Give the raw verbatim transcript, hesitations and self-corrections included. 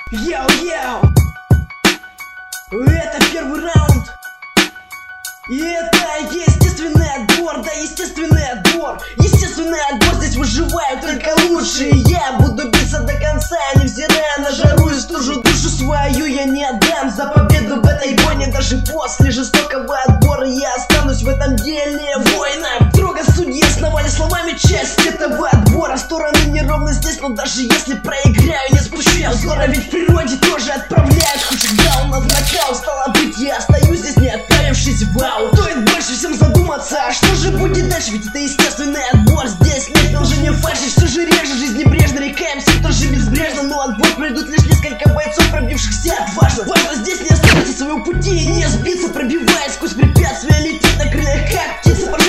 Йоу-йоу! Это первый раунд. И это естественный отбор, да, естественный отбор. Естественный отбор, здесь выживают только лучшие. Я буду биться до конца, невзирая на жару и стужу. Душу свою я не отдам за победу в этой бойне. Даже после жестокого отбора я останусь в этом деле воином. Строго судьи основали словами часть этого отбора. Стороны неровно здесь, но даже если проиграю, не спущу я взора. Ведь в природе тоже отправляют худших даунов в нокаут. Стало быть, я остаюсь здесь, не отправившись в аут. Стоит больше всем задуматься, а что же будет дальше? Ведь это естественный отбор. Здесь нет лжи, фальши, все же реже. Жизнь небрежно, рекаемся тоже безбрежно. Но отбор пройдут лишь несколько бойцов, пробившихся отважно. Важно здесь не оставить своего пути и не сбиться, пробиваясь сквозь препятствия, лететь на крыльях как птица.